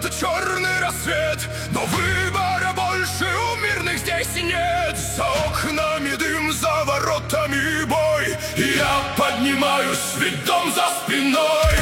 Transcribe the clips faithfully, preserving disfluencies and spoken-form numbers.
это черный рассвет, но выбора больше у мирных здесь нет. За окнами дым, за воротами бой, и я поднимаюсь, ведь дом за спиной.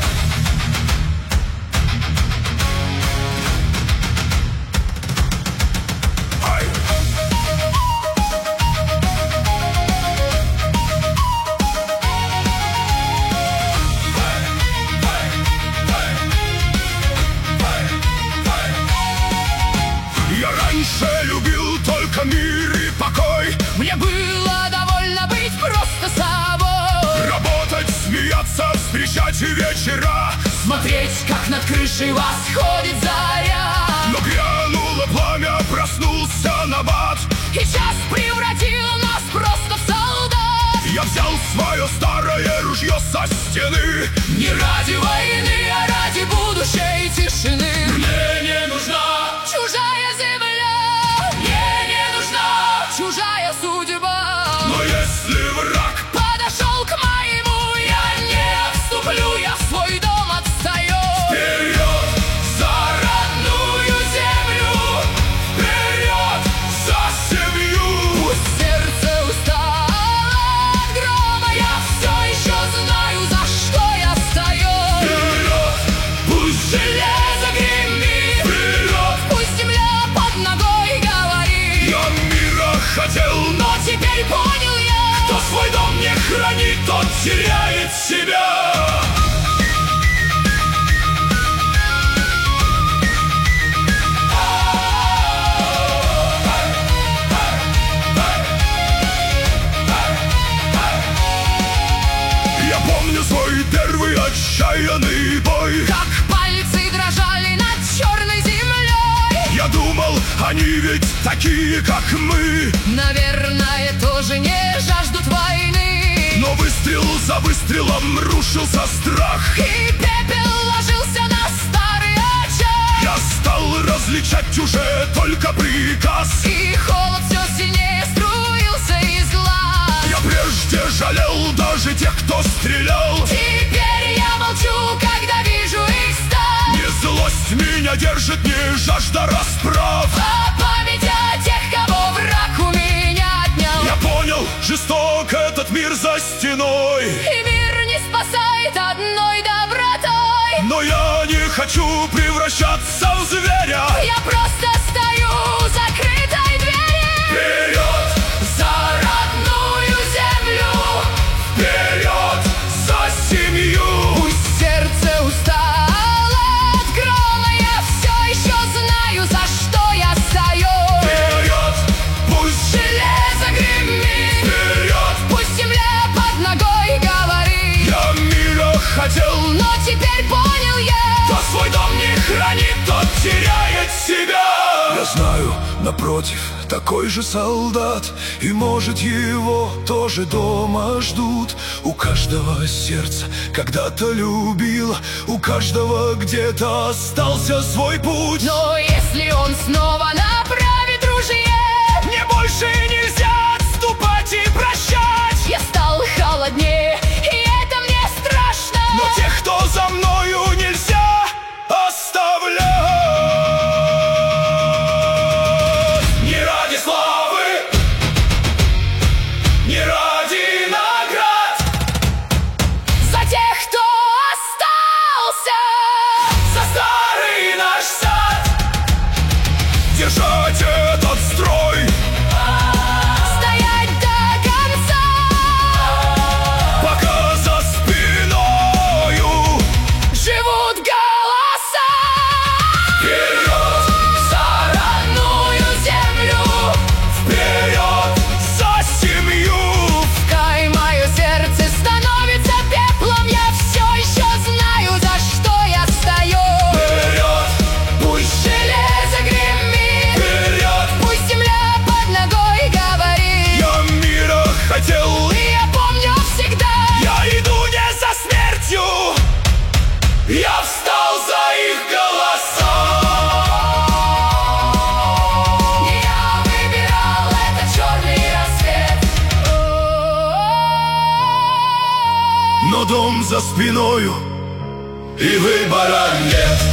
Я раньше любил только мир и покой. Мне было довольно быть просто собой. Работать, смеяться, встречать вечера, Смотреть, как над крышей восходит заря. но грянуло пламя, проснулся набат. И час превратил нас просто в солдат. Я взял свое старое ружье со стены. Не ради войны, а ради будущей тишины. Мне не нужна Чужая земля, мне не нужна чужая судьба. Но если враг Подошел к моему, я не отступлю, я в свой дом отстаю. вперед за родную землю, вперед за семью. Пусть сердце устало от грома, я все еще знаю, за что я стою. Вперед, пусть Железо гремит, вперед. пусть земля под ногой говорит. Я мира хотел, но Но теперь понял я, кто свой дом не хранит, тот теряет себя. Я помню свой первый отчаянный бой. как пальцы дрожали над черной землей. Я думал, они ведь такие, как мы. Наверное, тоже не жаждут войны. Но выстрел за выстрелом рушился страх. И пепел ложился на старый очаг. Я стал различать уже только приказ. И холод все сильнее струился из глаз. Я прежде жалел даже тех, кто стрелял. Теперь я молчу, когда вижу их сталь. Не злость меня держит, не жажда расправ. А память о тех, кого враг у меня отнял. Я понял, жесток этот мир за стеной. И мир не спасает одной добротой. Но я не хочу превращаться в зверя. Я просто стою у закрытой двери. Вперед За родную землю, вперед за семью. пусть сердце устало от грома, я все еще знаю, за что я стою. Вперед, пусть Железо гремит, вперед. пусть земля под ногой говорит. Я мира хотел, Но теперь понял я, кто свой дом не хранит, тот теряет себя. Я знаю, напротив, такой же солдат, и может его тоже дома ждут. У каждого сердце когда-то любило, у каждого где-то остался свой путь. но если он снова направит ружье, Мне больше нельзя отступать и прощать. я стал холоднее, и это мне страшно. Но тех, кто за мною, нельзя оставлять. Не ради славы, не ради наград, За тех, кто остался, за старый наш сад. Держать этот строй, стоять до конца. пока за спиною Живут голоса. вперед, За родную землю, вперед за семью. пускай мое сердце становится пеплом, я все еще знаю, за что я стою. Вперед, пусть Железо гремит, вперед. пусть земля под ногой говорит. Я мира хотел, И я помню всегда, я иду не за смертью, я встал за их голоса. не я выбирал этот черный рассвет. Но дом за спиною, и выбора нет.